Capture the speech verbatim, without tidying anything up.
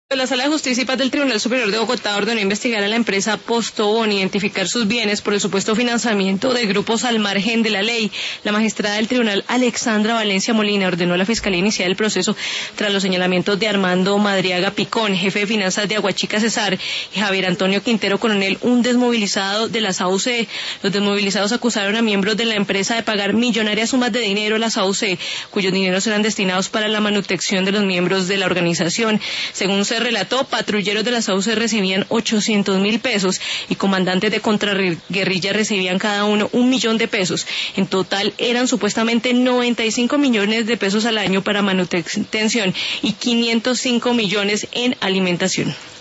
La Sala de Justicia y Paz del Tribunal Superior de Bogotá ordenó investigar a la empresa Postobón, identificar sus bienes por el supuesto financiamiento de grupos al margen de la ley. La magistrada del tribunal, Alexandra Valencia Molina, ordenó a la Fiscalía iniciar el proceso tras los señalamientos de Armando Madriaga Picón, jefe de finanzas de Aguachica Cesar, y Javier Antonio Quintero Coronel, un desmovilizado de las A U C. Los desmovilizados acusaron a miembros de la empresa de pagar millonarias sumas de dinero a las A U C, cuyos dineros eran destinados para la manutención de los miembros de la organización. Según se relató, patrulleros de las A U C recibían ochocientos mil pesos y comandantes de contraguerrilla recibían cada uno un millón de pesos. En total eran supuestamente noventa y cinco millones de pesos al año para manutención y quinientos cinco millones en alimentación.